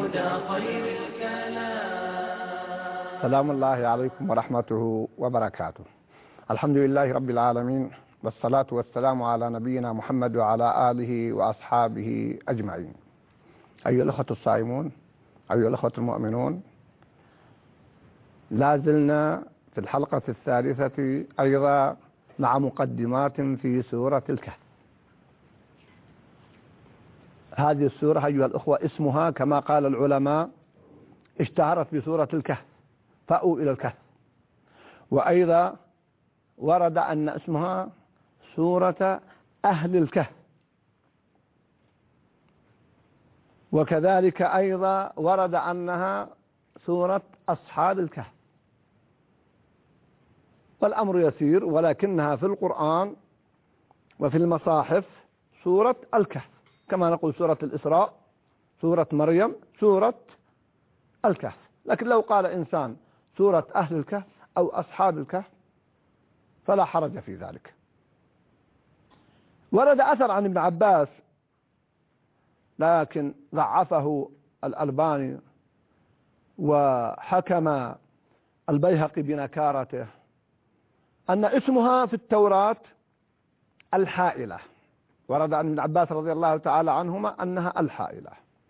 هدى خير الكلام. سلام الله عليكم ورحمته وبركاته. الحمد لله رب العالمين، والصلاة والسلام على نبينا محمد وعلى آله وأصحابه أجمعين. أيها الأخوة الصائمون، أيها الأخوة المؤمنون، لا زلنا في الحلقة الثالثة أيضا مع مقدمات في سورة الكهف. هذه السورة أيها الأخوة اسمها كما قال العلماء اشتهرت بسورة الكهف، فأووا إلى الكهف، وأيضا ورد أن اسمها سورة أهل الكهف، وكذلك أيضا ورد أنها سورة أصحاب الكهف. والأمر يسير، ولكنها في القرآن وفي المصاحف سورة الكهف، كما نقول سورة الإسراء، سورة مريم، سورة الكهف. لكن لو قال إنسان سورة أهل الكهف أو أصحاب الكهف فلا حرج في ذلك. ورد أثر عن ابن عباس لكن ضعفه الألباني وحكم البيهقي بنكارته، أن اسمها في التوراة الحائلة. ورد عن ابن عباس رضي الله تعالى عنهما أنها الحائلة.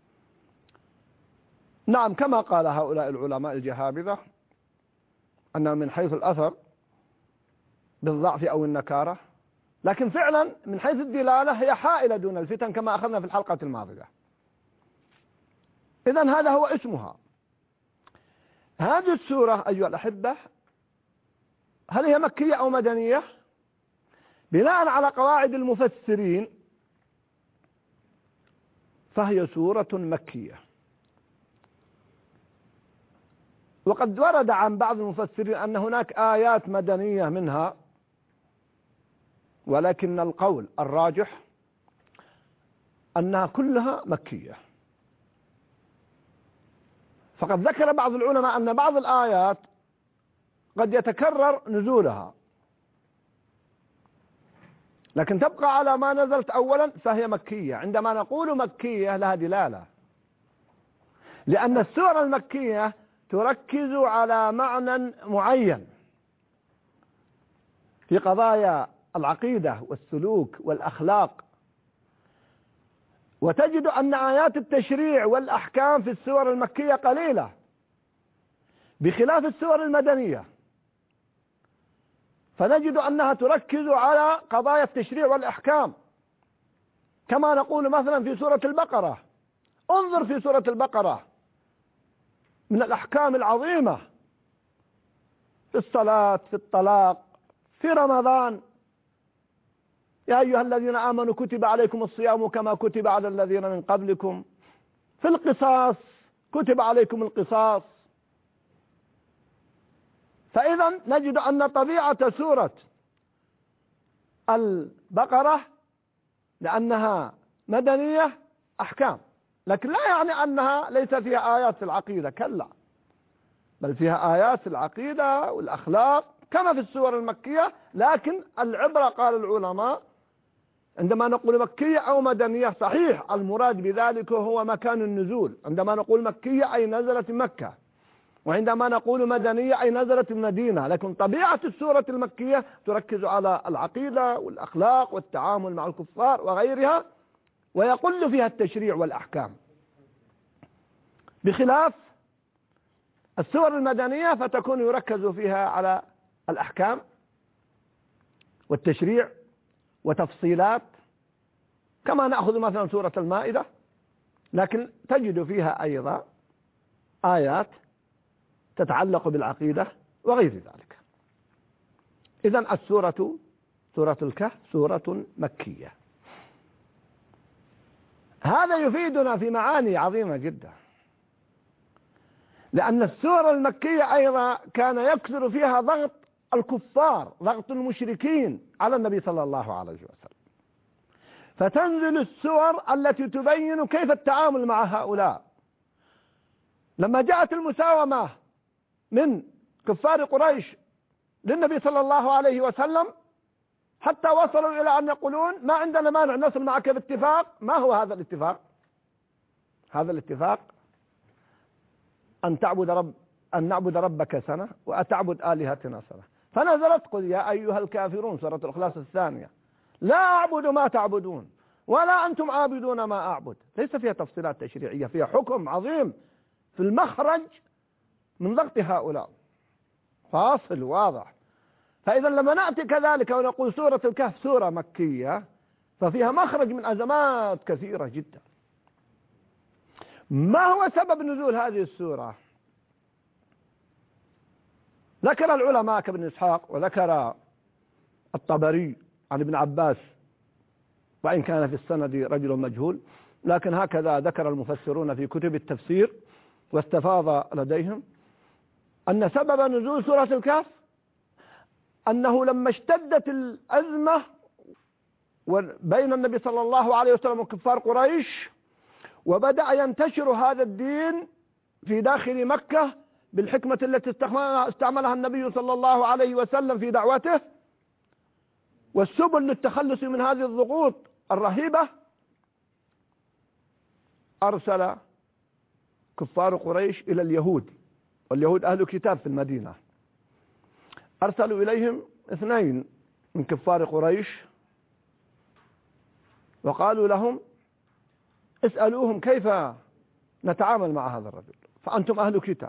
نعم، كما قال هؤلاء العلماء الجهابذة أنها من حيث الأثر بالضعف أو النكارة، لكن فعلا من حيث الدلالة هي حائلة دون الفتن كما أخذنا في الحلقة الماضية. إذن هذا هو اسمها. هذه السورة أيها الأحبة هل هي مكية أو مدنية؟ بناء على قواعد المفسرين فهي سورة مكية، وقد ورد عن بعض المفسرين أن هناك آيات مدنية منها، ولكن القول الراجح أنها كلها مكية. فقد ذكر بعض العلماء أن بعض الآيات قد يتكرر نزولها، لكن تبقى على ما نزلت أولا فهي مكية. عندما نقول مكية لها دلالة، لأن السور المكية تركز على معنى معين في قضايا العقيدة والسلوك والأخلاق، وتجد أن آيات التشريع والأحكام في السور المكية قليلة بخلاف السور المدنية، فنجد أنها تركز على قضايا التشريع والأحكام. كما نقول مثلا في سورة البقرة، انظر في سورة البقرة من الأحكام العظيمة في الصلاة، في الطلاق، في رمضان: يا أيها الذين آمنوا كتب عليكم الصيام كما كتب على الذين من قبلكم، في القصاص كتب عليكم القصاص. فإذا نجد أن طبيعة سورة البقرة لأنها مدنية أحكام، لكن لا يعني أنها ليس فيها آيات في العقيدة، كلا، بل فيها آيات في العقيدة والأخلاق كما في السور المكية. لكن العبرة قال العلماء عندما نقول مكية أو مدنية، صحيح المراد بذلك هو مكان النزول. عندما نقول مكية أي نزلت مكة، وعندما نقول مدنية أي نزلت المدينة. لكن طبيعة السورة المكية تركز على العقيدة والأخلاق والتعامل مع الكفار وغيرها، ويقل فيها التشريع والأحكام، بخلاف السور المدنية فتكون يركز فيها على الأحكام والتشريع وتفصيلات، كما نأخذ مثلا سورة المائدة، لكن تجد فيها أيضا آيات تتعلق بالعقيدة وغير ذلك. إذن السورة سورة الكهف سورة مكية. هذا يفيدنا في معاني عظيمة جدا، لأن السورة المكية أيضا كان يكثر فيها ضغط الكفار، ضغط المشركين على النبي صلى الله عليه وسلم، فتنزل السور التي تبين كيف التعامل مع هؤلاء. لما جاءت المساومة من كفار قريش للنبي صلى الله عليه وسلم حتى وصلوا إلى أن يقولون: ما عندنا مانع نصل معك باتفاق. ما هو هذا الاتفاق؟ هذا الاتفاق أن نعبد ربك سنة وأتعبد آلهتنا سنة. فنزلت قل يا أيها الكافرون سورة الإخلاص الثانية لا أعبد ما تعبدون ولا أنتم عابدون ما أعبد. ليس فيها تفصيلات تشريعية، فيها حكم عظيم في المخرج من ضغط هؤلاء، فاصل واضح. فإذا لما نأتي كذلك ونقول سورة الكهف سورة مكية ففيها مخرج من أزمات كثيرة جدا. ما هو سبب نزول هذه السورة؟ ذكر العلماء كابن إسحاق وذكر الطبري عن ابن عباس، وإن كان في السند رجل مجهول، لكن هكذا ذكر المفسرون في كتب التفسير واستفاض لديهم أن سبب نزول سورة الكهف أنه لما اشتدت الأزمة بين النبي صلى الله عليه وسلم وكفار قريش وبدأ ينتشر هذا الدين في داخل مكة بالحكمة التي استعملها النبي صلى الله عليه وسلم في دعوته والسبل للتخلص من هذه الضغوط الرهيبة، أرسل كفار قريش إلى اليهود، واليهود أهل كتاب في المدينة، أرسلوا إليهم 2 من كفار قريش وقالوا لهم اسألوهم كيف نتعامل مع هذا الرجل فأنتم أهل كتاب.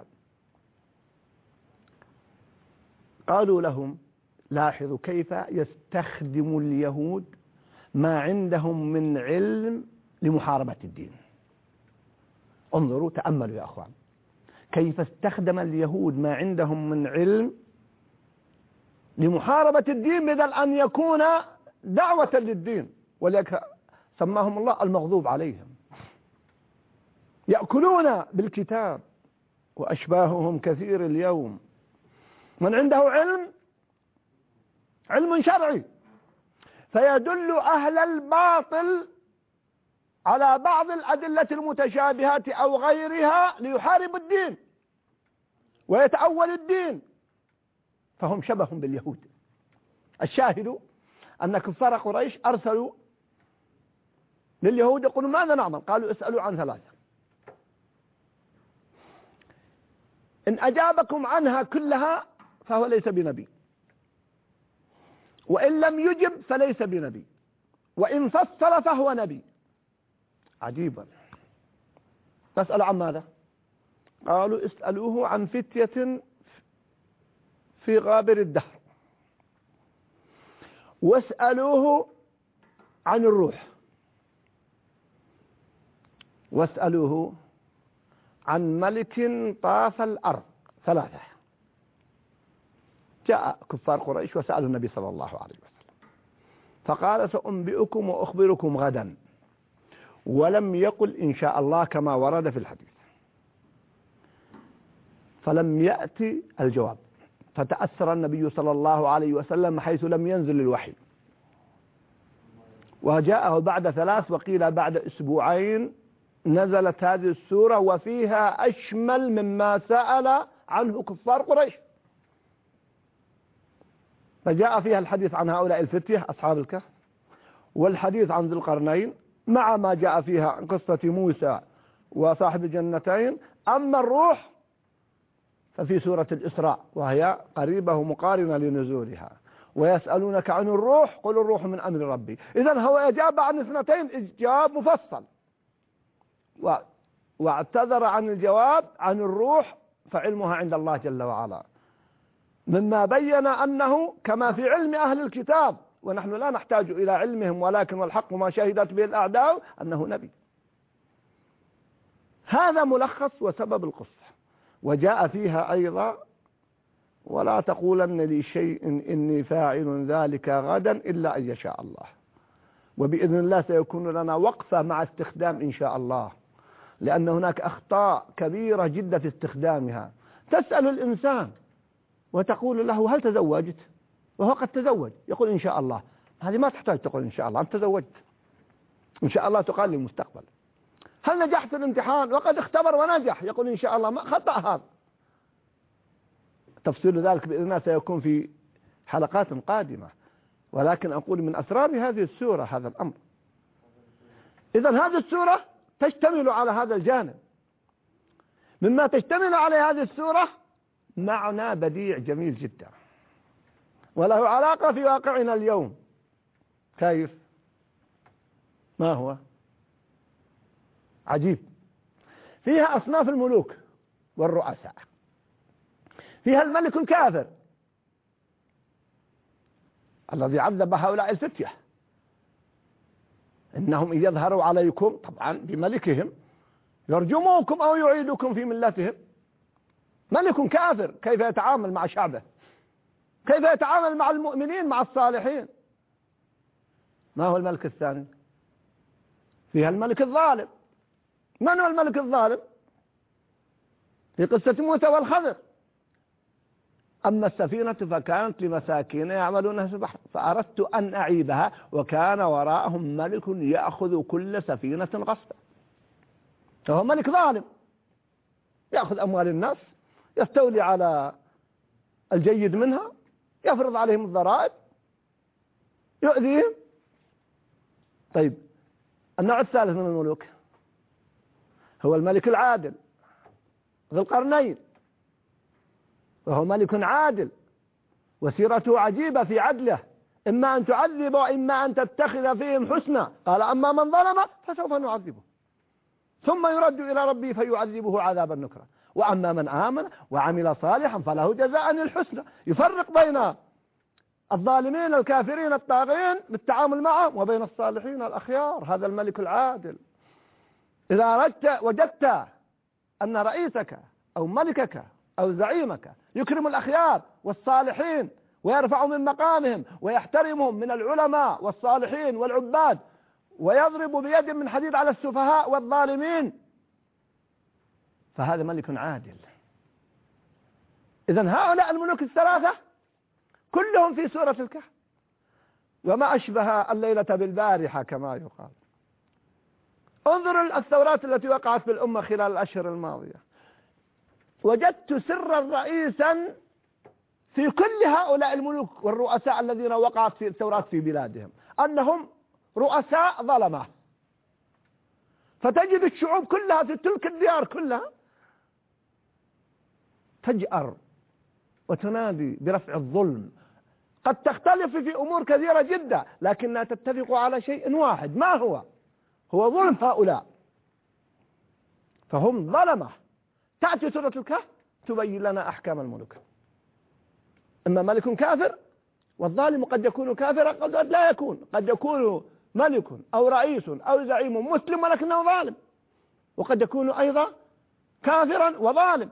قالوا لهم لاحظوا كيف يستخدم اليهود ما عندهم من علم لمحاربة الدين. انظروا تأملوا يا أخوان كيف استخدم اليهود ما عندهم من علم لمحاربة الدين بدل أن يكون دعوة للدين، ولذلك سماهم الله المغضوب عليهم. يأكلون بالكتاب وأشباههم كثير اليوم، من عنده علم شرعي فيدل أهل الباطل على بعض الأدلة المتشابهات أو غيرها ليحارب الدين ويتأول الدين، فهم شبه باليهود. الشاهد أن كفار قريش أرسلوا لليهود يقولوا ماذا نعمل؟ قالوا اسألوا عن 3، إن أجابكم عنها كلها فهو ليس بنبي، وإن لم يجب فليس بنبي، وإن فصل فهو نبي. عجيبا. نسأل عن ماذا؟ قالوا اسألوه عن فتية في غابر الدهر، واسألوه عن الروح، واسألوه عن ملك طاف الأرض. 3. جاء كفار قريش وسألوا النبي صلى الله عليه وسلم فقال سأنبئكم وأخبركم غدا، ولم يقل إن شاء الله كما ورد في الحديث. فلم يأتي الجواب، فتأثر النبي صلى الله عليه وسلم حيث لم ينزل الوحي، وجاءه بعد 3 وقيل بعد 2 أسبوع نزلت هذه السورة وفيها أشمل مما سأل عنه كفار قريش، فجاء فيها الحديث عن هؤلاء الفتية أصحاب الكهف، والحديث عن ذي القرنين، مع ما جاء فيها عن قصة موسى وصاحب الجنتين. أما الروح ففي سورة الإسراء وهي قريبة ومقارنة لنزولها. ويسألونك عن الروح قل الروح من أمر ربي. إذن هو أجاب عن 2 إجابة مفصل، واعتذر عن الجواب عن الروح فعلمها عند الله جل وعلا، مما بين أنه كما في علم أهل الكتاب، ونحن لا نحتاج إلى علمهم، ولكن والحق ما شهدت به الأعداء أنه نبي. هذا ملخص وسبب القصة. وجاء فيها أيضا ولا تقولن لي شيء إني فاعل ذلك غدا إلا أن يشاء الله. وبإذن الله سيكون لنا وقفة مع استخدام إن شاء الله، لأن هناك أخطاء كبيرة جدا في استخدامها. تسأل الإنسان وتقول له هل تزوجت؟ وهو قد تزوج، يقول إن شاء الله. هذه ما تحتاج تقول إن شاء الله، أنت تزوجت، إن شاء الله تقال للمستقبل. هل نجحت في الامتحان؟ وقد اختبر ونجح، يقول إن شاء الله. ما خطأ هذا. تفصيل ذلك بإذن الله سيكون في حلقات قادمة، ولكن أقول من أسرار هذه السورة هذا الأمر. إذن هذه السورة تشتمل على هذا الجانب. مما تشتمل عليه هذه السورة معنى بديع جميل جدا، وله علاقة في واقعنا اليوم. كيف؟ ما هو؟ عجيب. فيها أصناف الملوك والرؤساء، فيها الملك الكافر الذي عذب هؤلاء الفتية، إنهم إن يظهروا عليكم طبعا بملكهم يرجموكم أو يعيدكم في ملتهم. ملك كافر كيف يتعامل مع شعبه؟ كيف يتعامل مع المؤمنين مع الصالحين؟ ما هو الملك الثاني؟ فيها الملك الظالم. من هو الملك الظالم؟ في قصة موسى والخضر: أما السفينة فكانت لمساكين يعملون في البحر فأردت أن أعيبها وكان وراءهم ملك يأخذ كل سفينة غصبا. فهو ملك ظالم يأخذ أموال الناس، يستولي على الجيد منها، يفرض عليهم الضرائب، يؤذيهم. طيب، النوع الثالث من الملوك هو الملك العادل ذو القرنين، وهو ملك عادل وسيرته عجيبة في عدله، إما أن تعذب وإما أن تتخذ فيهم حسنا. قال: أما من ظلم فسوف نعذبه ثم يرد إلى ربه فيعذبه عذابا نكرا، وأما من آمن وعمل صالحا فله جزاء الحسنى. يفرق بين الظالمين الكافرين الطاغين بالتعامل معهم وبين الصالحين الأخيار. هذا الملك العادل. إذا وجدت أن رئيسك أو ملكك أو زعيمك يكرم الأخيار والصالحين ويرفع من مقامهم ويحترمهم من العلماء والصالحين والعباد، ويضرب بيد من حديد على السفهاء والظالمين، فهذا ملك عادل. إذن هؤلاء الملوك الثلاثة كلهم في سورة الكهف، وما أشبه الليلة بالبارحة كما يقال. انظروا الثورات التي وقعت بالأمة خلال الأشهر الماضية. وجدت سرا رئيسا في كل هؤلاء الملوك والرؤساء الذين وقعت في الثورات في بلادهم، أنهم رؤساء ظلمة. فتجد الشعوب كلها في تلك الديار كلها تجأر وتنادي برفع الظلم. قد تختلف في أمور كثيرة جدا، لكنها تتفق على شيء واحد. ما هو؟ هو ظلم هؤلاء، فهم ظلمة. تأتي سورة الكهف تبين لنا أحكام الملوك. إما ملك كافر، والظالم قد يكون كافرا قد لا يكون، قد يكون ملك أو رئيس أو زعيم مسلم ولكنه ظالم، وقد يكون أيضا كافرا وظالم،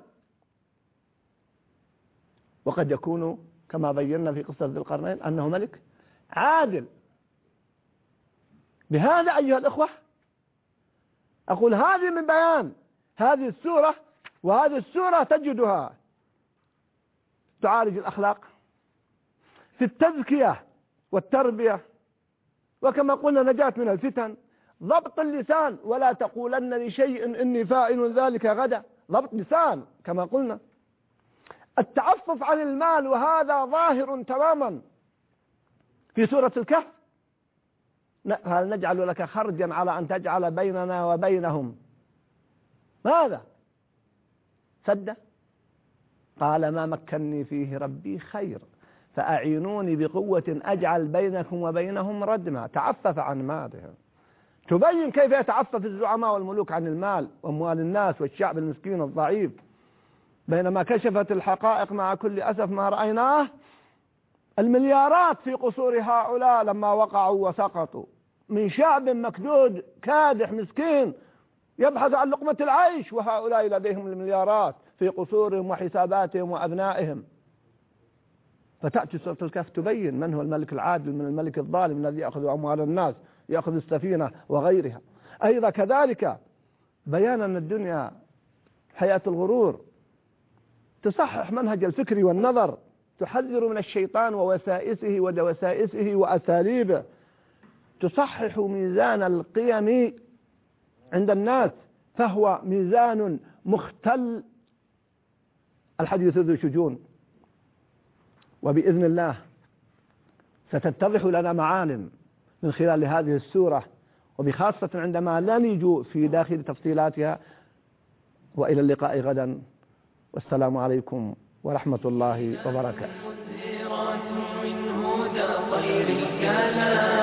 وقد يكون كما بينا في قصة ذي القرنين أنه ملك عادل. بهذا أيها الأخوة أقول هذه من بيان هذه السورة، وهذه السورة تجدها تعالج الأخلاق في التزكية والتربية، وكما قلنا نجاة من الفتن، ضبط اللسان، ولا تقولن لشيء إني فاعل ذلك غدا، ضبط لسان كما قلنا. التعفف عن المال، وهذا ظاهر تماما في سورة الكهف. هل نجعل لك خرجا على أن تجعل بيننا وبينهم ماذا؟ سد. قال: ما مكنني فيه ربي خير فأعينوني بقوة أجعل بينكم وبينهم ردما. تعفف عن مالهم. تبين كيف يتعفف الزعماء والملوك عن المال وأموال الناس والشعب المسكين الضعيف. بينما كشفت الحقائق مع كل أسف ما رأيناه المليارات في قصور هؤلاء لما وقعوا وسقطوا، من شعب مكدود كادح مسكين يبحث عن لقمة العيش، وهؤلاء لديهم المليارات في قصورهم وحساباتهم وأبنائهم. فتأتي سورة الكهف تبين من هو الملك العادل من الملك الظالم الذي يأخذ أموال الناس، يأخذ السفينة وغيرها. أيضا كذلك بيان أن الدنيا حياة الغرور، تصحح منهج الفكر والنظر، تحذر من الشيطان ووسائسه ودوسائسه وأساليبه، تصحح ميزان القيم عند الناس، فهو ميزان مختل. الحديث ذو شجون، وبإذن الله ستتضح لنا معالم من خلال هذه السورة، وبخاصة عندما نلج في داخل تفصيلاتها وإلى اللقاء غدا، والسلام عليكم ورحمة الله وبركاته. مزهرات من هدى طير الكلام